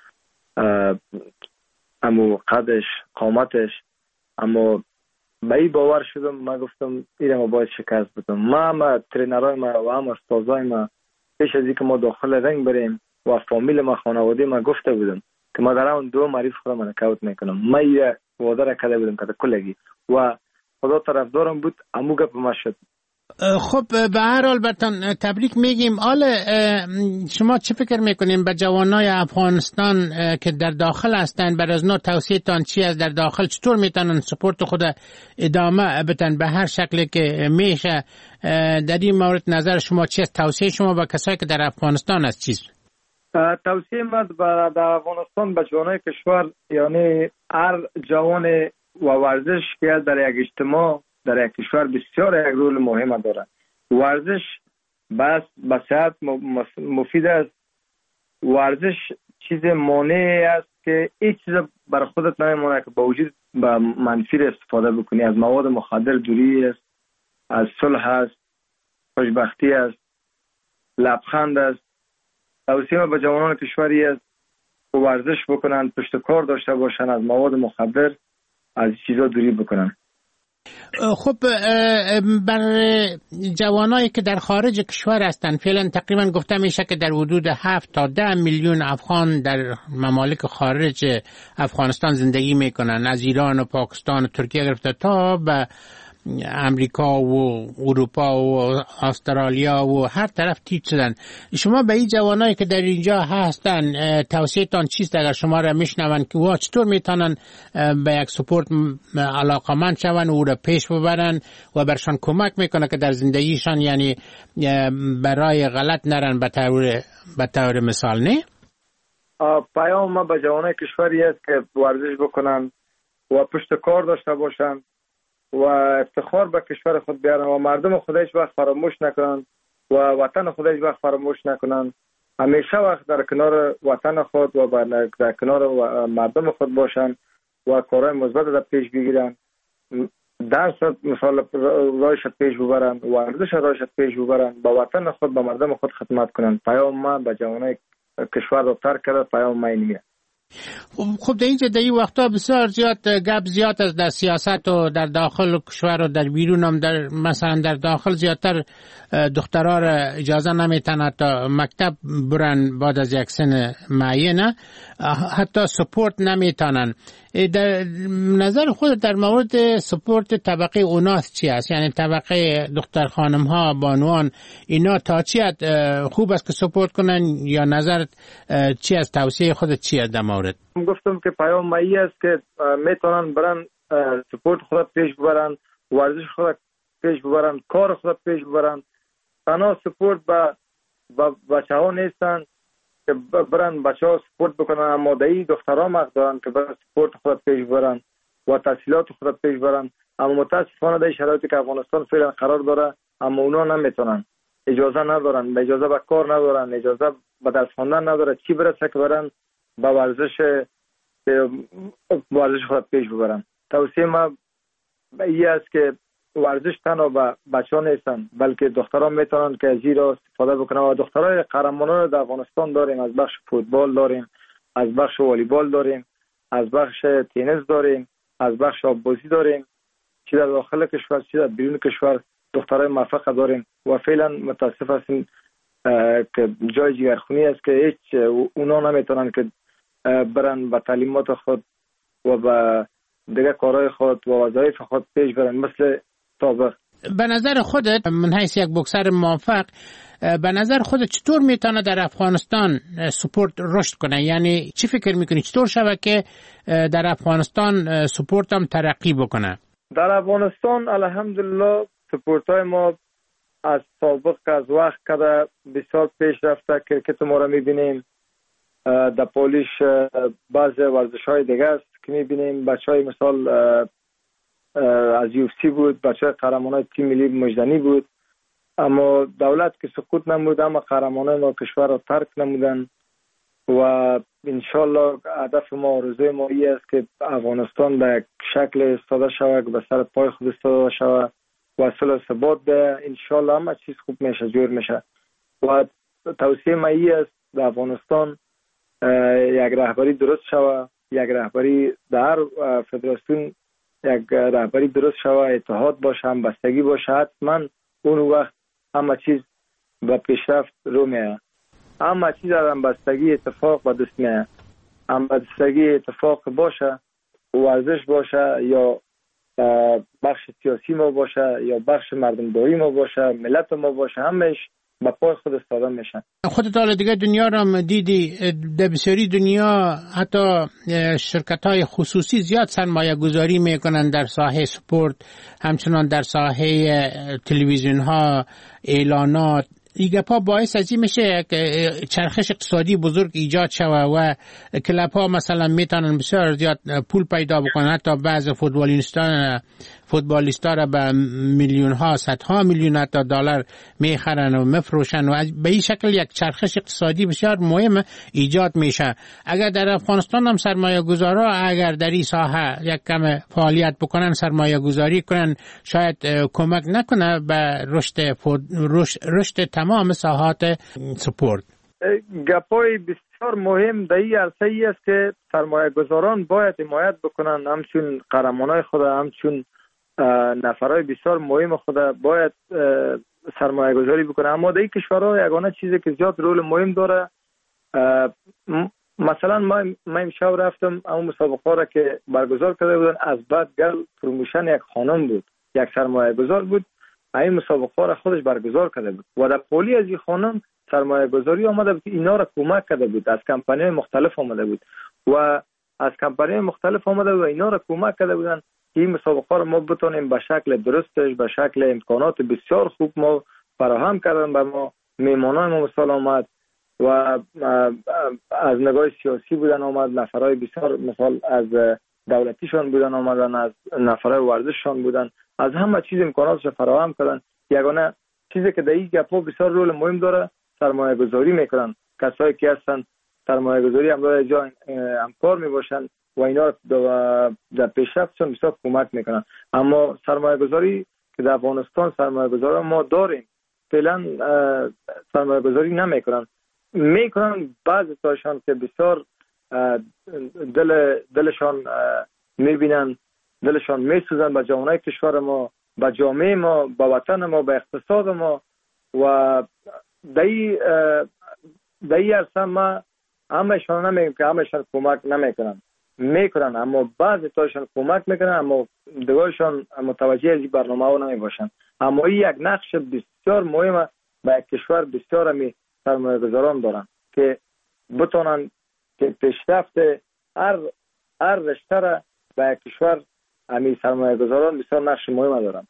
امو قدش قامتش، اما به این باور شدم ما گفتم ایره ما باید شکست بدم. ما ما ترینرهای ما و هم استازای ما پیش از اینکه ما داخل رنگ بریم و فامیل ما خانواده ما گفته بودم که ما در اون دو معریف خودم من نکاوت میکنم، ما یه وعده را کرده بودم که کلگی و خدا طرفدارم بود، امو گپ ما شد. خب به هر حال براتون تبریک میگیم. حالا شما چه فکر میکنین به جوانای افغانستان که در داخل هستن، بر از نوع توصیه تان چی است؟ در داخل چطور میتونن سپورت خود ادامه بدن به هر شکلی که میشه؟ در این مورد نظر شما چی است؟ توصیه شما به کسایی که در افغانستان است چیست؟ توصیه من در افغانستان به جوانای کشور، یعنی هر جوان و ورزش که در یک اجتماع در یک کشور بسیار یک رول مهم داره. ورزش بس به صحت مفید است. ورزش چیز مانعی است که هیچ چیز برای خودت نمیمونه که با وجود به منفی استفاده بکنی. از مواد مخدر دوری است، از صلح است، خوشبختی است، لبخند است. توصیه به جوانان کشوری است که ورزش بکنن، پشت کار داشته باشن، از مواد مخدر از چیزا دوری بکنن. خب بر جوانایی که در خارج کشور هستند فعلا تقریبا گفته میشه که در حدود هفت تا ده میلیون افغان در ممالک خارج افغانستان زندگی میکنن، از ایران و پاکستان و ترکیه گرفته تا به امریکا و اروپا و استرالیا و هر طرف تیپ شدن. شما به این جوانایی که در اینجا هستن توصیه تان چیست اگر شما را میشنون که وا چطور میتونن به یک سپورت علاقمند شون و او را پیش ببرن و برشان کمک میکنه که در زندگیشان یعنی برای غلط نرن به طور به طور مثال؟ نه پیام ما به جوانای کشوری است که ورزش بکنن و پشت کار داشته باشن و افتخار به کشور خود بیارن و مردم خود هیچ وقت فراموش نکنن و وطن خود هیچ وقت فراموش نکنن. همیشه وقت در کنار وطن خود و در کنار مردم خود باشن و کارهای مثبت را پیش بگیرن، درس مثلا رایش پیش ببرن، ورزش رایش پیش ببرن، با وطن خود با مردم خود خدمت کنن. پیام ما به جوانای کشور رو ترک کرده، پیام ما اینه. خب در اینجا در این وقتا بسیار زیاد گپ زیاد است در سیاست و در داخل کشور و در بیرون هم، در مثلا در داخل زیادتر دخترها را اجازه نمیتن تا مکتب برن بعد از یک سن معینه، حتی سپورت نمیتونن. در نظر خود در مورد سپورت طبقه اوناس چی است؟ یعنی طبقه دختر خانم ها، بانوان، اینا تا چی خوب است که سپورت کنن یا نظرت چی است؟ توصیه خودت چی است در مورد؟ گفتم که پیام مایی است که میتونن برن سپورت خود پیش ببرن، ورزش خود پیش ببرن، کار خود پیش ببرن. تنها سپورت با با بچه ها نیستن که برن بچه ها سپورت بکنن، اما دایی دخترها مقد دارن که برن سپورت خود پیش ببرن و تحصیلات خود پیش ببرن. اما متاسفانه در شرایطی که افغانستان فعلا قرار داره، اما اونا نمیتونن، اجازه ندارن، اجازه به کار ندارن، اجازه به درس خواندن نداره، چی برسه که برن به ورزش ورزش خود پیش ببرن. توصیه ما این است که ورزش تنها به بچه ها نیستن، بلکه دختران میتونن که از این را استفاده بکنن و دخترای قهرمانان در افغانستان داریم. از بخش فوتبال داریم، از بخش والیبال داریم، از بخش تنیس داریم، از بخش آببازی داریم، چی در داخل کشور چی در بیرون کشور دخترای موفق داریم و فعلا متاسف هستیم که جای جگرخونی است که هیچ اونا نمیتونن که برن به تعلیمات خود و به دیگه کارهای خود و وظایف خود پیش برن مثل سابق. به نظر خودت من حیث یک بوکسر موفق، به نظر خودت چطور میتونه در افغانستان سپورت رشد کنه؟ یعنی چی فکر میکنی چطور شود که در افغانستان سپورت هم ترقی بکنه؟ در افغانستان الحمدلله سپورت های ما از سابق از وقت کده بسیار پیش رفته. کرکت ما را میبینیم، در پولیش بعض ورزش های دیگه است که میبینیم. بچه های مثال از یو اف سی بود، بچه های قهرمان های تیم ملی مجدنی بود، اما دولت که سکوت نمود، اما قهرمانان ما کشور را ترک نمودن و انشالله هدف ما آرزوی ما ای است که افغانستان به شکل استاده شود، به سر پای خود استاده شود و صلح و ثبات ده. انشالله همه چیز خوب میشه، جور میشه. و توصیه ما ای است در افغانستان یک رهبری درست شود، یک رهبری در فدراسیون یک رهبری درست شود، اتحاد باشه، همبستگی باشه. حتما اون وقت همه چیز به پیشرفت رو میه. همه چیز در همبستگی اتفاق به دست میه. همبستگی اتفاق باشه، ورزش باشه یا بخش سیاسی ما باشه یا بخش مردمداری ما باشه، ملت ما باشه، همش با پای خود استفاده میشن. خودت حالا دیگه دنیا رو دیدی، در بسیاری دنیا حتی شرکت های خصوصی زیاد سرمایه گذاری میکنن در ساحه سپورت، همچنان در ساحه تلویزیون ها، اعلانات. این پا باعث از این میشه که چرخش اقتصادی بزرگ ایجاد شود و کلاب ها مثلا میتونن بسیار زیاد پول پیدا بکنن. حتی بعض فوتبالیستان فوتبالیستا را به میلیون ها، صدها میلیون حتی دلار میخرن و میفروشن و به این شکل یک چرخش اقتصادی بسیار مهم ایجاد میشه. اگر در افغانستان هم سرمایه گذارا اگر در این ساحه یک کم فعالیت بکنن، سرمایه گذاری کنن، شاید کمک نکنه به رشد رشد, رشد تمام ساحات سپورت. گپای بسیار مهم در این عرصه ای است که سرمایه گذاران باید حمایت بکنن، همچون قهرمانای خود، همچون نفرای بسیار مهم خود باید سرمایه گذاری بکنن. اما در این کشورها یگانه چیزی که زیاد رول مهم داره، مثلا ما ما امشب رفتم اون مسابقه را که برگزار کرده بودن، از بعد گل پروموشن یک خانم بود، یک سرمایه گذار بود، این مسابقه را خودش برگزار کرده بود و در پولی از این خانم سرمایه گذاری آمده بود، اینا را کمک کرده بود، از کمپانی مختلف آمده بود و از کمپانی مختلف آمده بود و اینا را کمک کرده بودن که این مسابقه را ما بتونیم به شکل درستش، به شکل امکانات بسیار خوب ما فراهم کردن به ما. میمانای ما مثال آمد و از نگاه سیاسی بودن آمد، نفرای بسیار مثال از دولتیشان بودن آمدن، از نفرای ورزششان بودن، از همه چیز امکاناتش فراهم کردن. یگانه چیزی که در این گپا بسیار رول مهم داره سرمایه گذاری میکنن. کسایی که هستن سرمایه گذاری هم داره جا همکار میباشن و اینا در پیشرفتشون بسیار کمک میکنن. اما سرمایه گذاری که در افغانستان سرمایه گذاری ما داریم فعلا سرمایه گذاری نمیکنن. میکنن بعضی تاشان که بسیار دل دلشان میبینن، دلشان میسوزن به جامعه کشور ما، به جامعه ما، به وطن ما، به اقتصاد ما و دایی دایی ارسان ما همشان نمیگم که همشان کمک نمیکنن، میکنن، اما بعضی تاشان کمک میکنن اما دیگرشان متوجه از این برنامه ها نمیباشن. اما این یک نقش بسیار مهمه به یک کشور بسیار همی سرمایه گذاران دارن که بتونن که پیشرفت هر هر رشته را به یک کشور همین سرمایه گذاران بسیار نقش مهم دارن.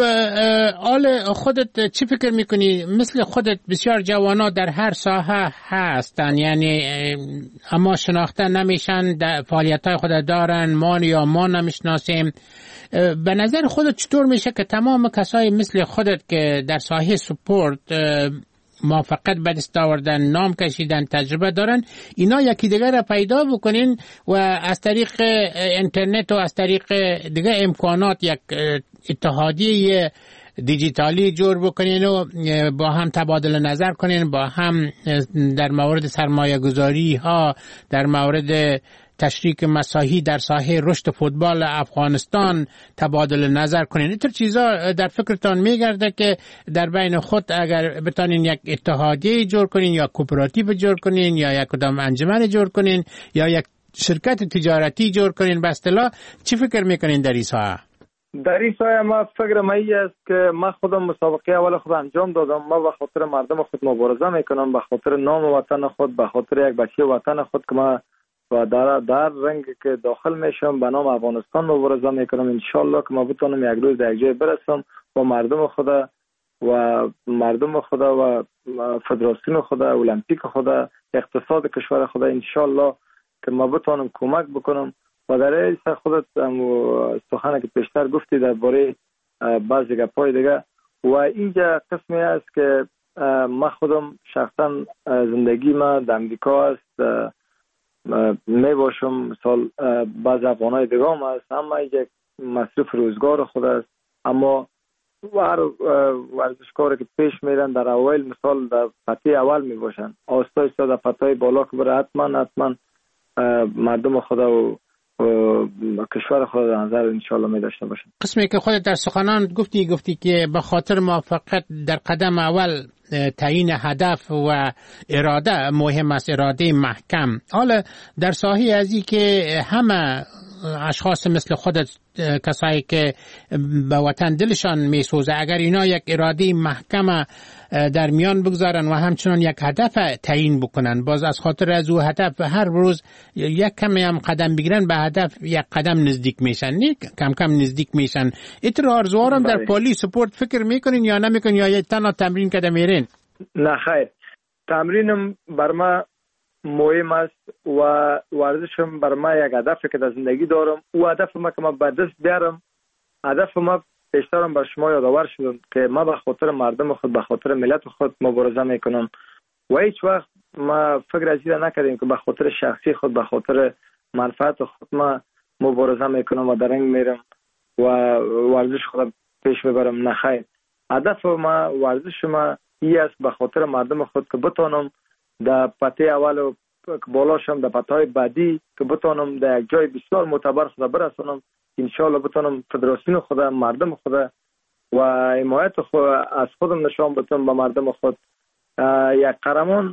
حال خودت چی فکر میکنی؟ مثل خودت بسیار جوانا در هر ساحه هستن، یعنی اما شناخته نمیشن، فعالیت های خود دارن، ما یا ما نمیشناسیم. به نظر خودت چطور میشه که تمام کسای مثل خودت که در ساحه سپورت موفقیت به دست آوردن، نام کشیدن، تجربه دارن، اینا یکی دیگر را پیدا بکنین و از طریق اینترنت و از طریق دیگه امکانات یک اتحادیه دیجیتالی جور بکنین و با هم تبادل نظر کنین، با هم در مورد سرمایه گذاری ها، در مورد تشریک مساحی در ساحه رشد فوتبال افغانستان تبادل نظر کنین. اینطور چیزا در فکرتان میگرده که در بین خود اگر بتانین یک اتحادیه جور کنین یا کوپراتیو جور کنین یا یک کدام انجمن جور کنین یا یک شرکت تجارتی جور کنین، به اصطلاح چی فکر میکنین در این ساحه؟ در این سایه ما فکر ما ای است که ما خودم مسابقه اول خود انجام دادم. ما به خاطر مردم خود مبارزه میکنم، به خاطر نام وطن خود، به خاطر یک بچه وطن خود که ما و در در رنگ که داخل میشم به نام افغانستان مبارزه میکنم. انشالله که ما بتونم یک روز در یک جای برسم و مردم خود و مردم خود و فدراسیون خود، المپیک خود، اقتصاد کشور خود انشالله که ما بتونم کمک بکنم. و در این خودت سخنه که پیشتر گفتی درباره بعضی گپای دیگه و اینجا قسمی است که ما خودم شخصا زندگی ما در امریکا است، می باشم مثال بعض افغانای دیگه هم است، اما یک مصرف روزگار خود است. اما هر ورزشکاری که پیش میرن در اول مثال در پته اول می باشن، آستا آستا در پته بالا که بره حتما حتما مردم خود و کشور خود در نظر انشالله می داشته باشن. قسمی که خودت در سخنان گفتی گفتی که به خاطر موفقیت در قدم اول تعیین هدف و اراده مهم است، اراده محکم. حالا در ساحه ازی که همه اشخاص مثل خودت، کسایی که به وطن دلشان میسوزه، اگر اینا یک اراده محکم در میان بگذارن و همچنان یک هدف تعیین بکنن، باز از خاطر از او هدف هر روز یک کمی هم قدم بگیرن به هدف یک قدم نزدیک میشن، نه کم کم نزدیک میشن. ایتر آرزوارم در پالی سپورت فکر میکنین یا نمیکنین یا تنها تمرین کده میرین؟ نه خیر، تمرینم بر ما مهم است و ورزشم بر ما یک هدفی که در زندگی دارم. او هدف ما که ما به دست بیارم، هدف ما پیشترم بر شما یادآور شدم که ما به خاطر مردم خود، به خاطر ملت خود مبارزه میکنم و هیچ وقت ما فکر از این نکردیم که به خاطر شخصی خود، به خاطر منفعت خود ما مبارزه میکنم و درنگ میرم و ورزش خود پیش ببرم. نه خیر، هدف ما ورزش ما ای است به خاطر مردم خود که بتونم در پته اول و بالاشم در پته های بعدی که بتونم در یک جای بسیار معتبر خود برسونم. انشالله بتونم فدراسیون خود، مردم خود و حمایت خود از خودم نشان بدم به مردم خود. یک قهرمان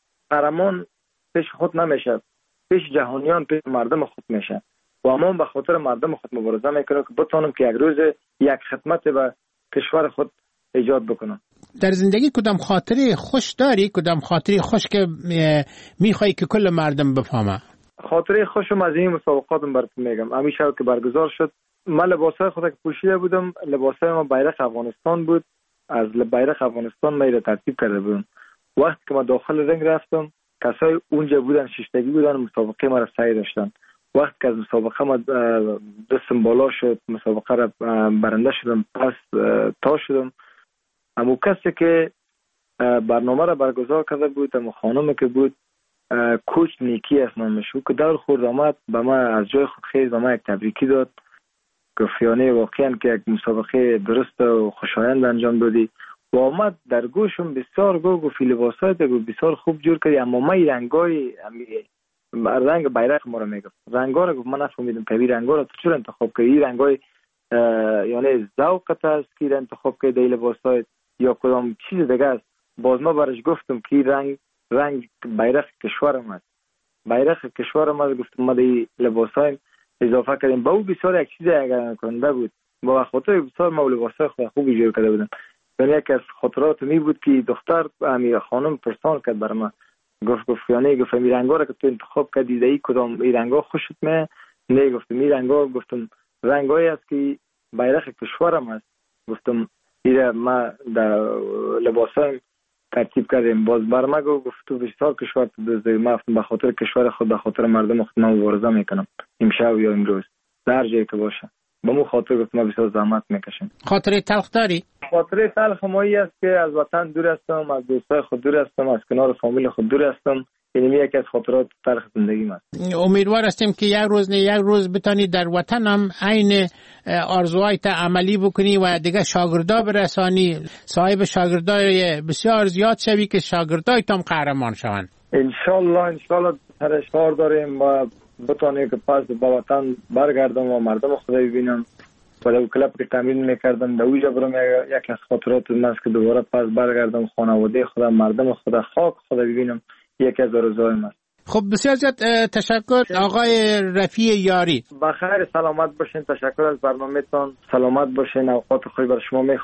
قهرمان پیش خود نمیشه، پیش جهانیان، پیش مردم خود میشه و ما به خاطر مردم خود مبارزه میکنم که بتونم که یک روز یک خدمت به کشور خود ایجاد بکنم. در زندگی کدام خاطره خوش داری؟ کدام خاطره خوش که میخوایی که کل مردم بفهمه؟ خاطره خوشم از این مسابقاتم براتون میگم. همیشه که برگزار شد من لباسای خود که پوشیده بودم، لباسای ما بیرق افغانستان بود، از بیرق افغانستان ما را ترتیب کرده بودم. وقتی که ما داخل رنگ رفتم کسای اونجا بودن، ششتگی بودن، مسابقه ما را سعی داشتن. وقتی که از مسابقه ما دستم بالا شد، مسابقه را برنده شدم، پس تا شدم، اما کسی که برنامه را برگزار کرده بود، اما خانمی که بود، کوچ نیکی است نامش، که دور خورد آمد به ما از جای خود خیز به ما یک تبریکی داد، گفت یعنی واقعا که یک مسابقه درست و خوشایند انجام دادی و آمد در گوشم بسیار گفت گفت لباسات بسیار خوب جور کردی، اما ما این رنگای رنگ بیرق ما را میگفت، رنگا را گفت من نفهمیدم که این رنگا را تو چرا انتخاب کردی؟ این رنگای یعنی ذوقت است که انتخاب کردی این لباسات یا کدام چیز دیگه است؟ باز ما برش گفتم که رنگ رنگ بیرق کشورم است، بیرق کشورم است. گفتم ما دی لباسای اضافه کردیم، با او بسیار یک چیز اگر کننده بود، با خاطر بسیار ما لباسای خود خوبی جور کرده بودم. یعنی یک از خاطرات می بود که دختر امیر خانم پرسان کرد بر من، گفت گفت یعنی گفت این رنگا را که تو انتخاب کردی دی کدام این رنگا خوشت میاد؟ نه گفتم این رنگا گفتم رنگایی است که بیرق کشورم است. گفتم ایره ما در لباسایم ترتیب کردیم. باز بر ما گفت تو بسیار کشور تو ما به خاطر کشور خود به خاطر مردم خود من مبارزه میکنم امشب یا امروز در جایی که باشه. به مو خاطر گفت ما بسیار زحمت میکشیم. خاطر تلخ داری؟ خاطر تلخ مایی است که از وطن دور هستم، از دوستای خود دور هستم، از کنار فامیل خود دور هستم. این یکی از خاطرات تلخ زندگیم است. امیدوار هستیم که یک روز نه یک روز بتانی در وطن هم عین آرزوهایت عملی بکنی و دیگه شاگردا برسانی، صاحب شاگردای بسیار زیاد شوی که شاگردایت هم قهرمان شوند. ان شاء الله ان شاء الله هرش کار داریم و بتونیم که پس به وطن برگردم و مردم خدا ببینم. ولی کلاب که تمرین میکردم در اوجا برم یک از خاطرات من است که دوباره پس برگردم خانواده خدا، مردم خدا، خاک خدا ببینم. یکی از آرزوهایم است. خب بسیار زیاد تشکر آقای رفیع یاری. بخیر سلامت باشین. تشکر از برنامه‌تان. سلامت باشین. اوقات خوبی بر شما میخوام.